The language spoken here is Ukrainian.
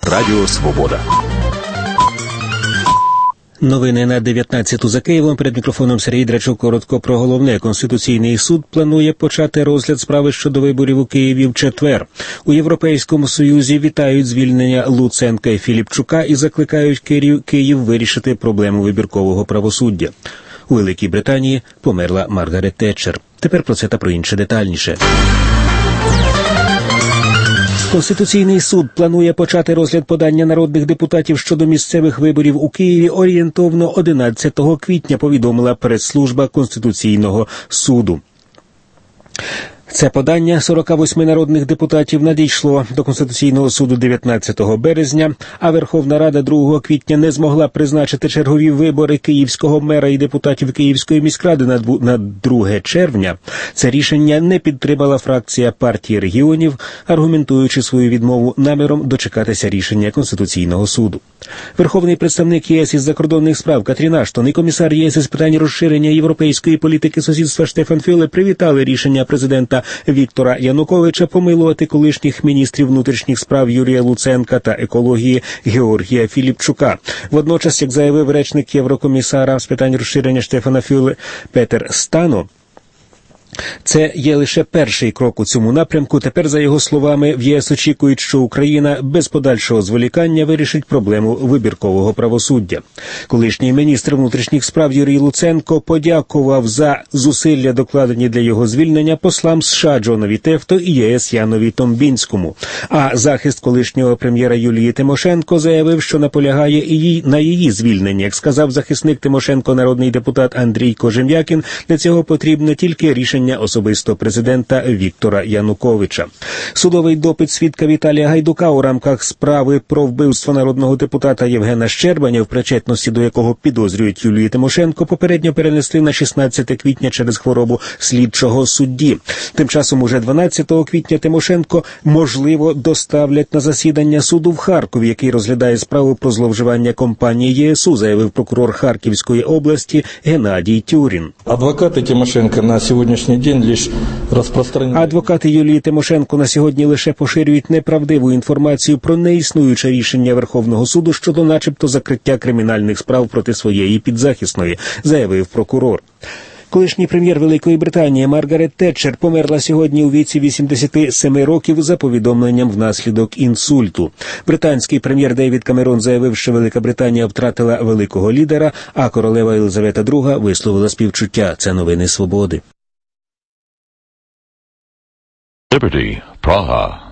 Радіо Свобода. Новини на 19-ту за Києвом. Перед мікрофоном Сергій Драчук. Коротко про головне. Конституційний суд планує почати розгляд справи щодо виборів у Києві в четвер. У Європейському Союзі вітають звільнення Луценка і Філіпчука і закликають Київ вирішити проблему вибіркового правосуддя. У Великій Британії померла Маргарет Тетчер. Тепер про це та про інше детальніше. Конституційний суд планує почати розгляд подання народних депутатів щодо місцевих виборів у Києві орієнтовно 11 квітня, повідомила прес-служба Конституційного суду. Це подання 48 народних депутатів надійшло до Конституційного суду 19 березня, а Верховна Рада 2 квітня не змогла призначити чергові вибори київського мера і депутатів Київської міськради на 2 червня. Це рішення не підтримала фракція партії регіонів, аргументуючи свою відмову наміром дочекатися рішення Конституційного суду. Верховний представник ЄС із закордонних справ Катрін Аштон і комісар ЄС із питань розширення європейської політики сусідства Штефан Фюле привітали рішення президента Віктора Януковича помилувати колишніх міністрів внутрішніх справ Юрія Луценка та екології Георгія Філіпчука. Водночас, як заявив речник Єврокомісара з питань розширення Штефана Фюле Петер Стано, це є лише перший крок у цьому напрямку. Тепер, за його словами, в ЄС очікують, що Україна без подальшого зволікання вирішить проблему вибіркового правосуддя. Колишній міністр внутрішніх справ Юрій Луценко подякував за зусилля, докладені для його звільнення послам США Джонові Тефто і ЄС Янові Томбінському. А захист колишнього прем'єра Юлії Тимошенко заявив, що наполягає на її звільненні. Як сказав захисник Тимошенко, народний депутат Андрій Кожем'якін, для цього потрібно тільки рішення особисто президента Віктора Януковича. Судовий допит свідка Віталія Гайдука у рамках справи про вбивство народного депутата Євгена Щербаня, в причетності до якого підозрюють Юлію Тимошенко, попередньо перенесли на 16 квітня через хворобу слідчого судді. Тим часом уже 12 квітня Тимошенко, можливо, доставлять на засідання суду в Харкові, який розглядає справу про зловживання компанії ЄСУ, заявив прокурор Харківської області Геннадій Тюрін. Адвокати Тимошенко на сьогоднішній день лише розпространюють. Адвокати Юлії Тимошенко на сьогодні лише поширюють неправдиву інформацію про неіснуюче рішення Верховного суду щодо начебто закриття кримінальних справ проти своєї підзахисної, заявив прокурор. Колишній прем'єр Великої Британії Маргарет Тетчер померла сьогодні у віці 87 років за повідомленням внаслідок інсульту. Британський прем'єр Девід Камерон заявив, що Велика Британія втратила великого лідера, а королева Єлизавета II висловила співчуття. Це новини Свободи. Liberty, Praha.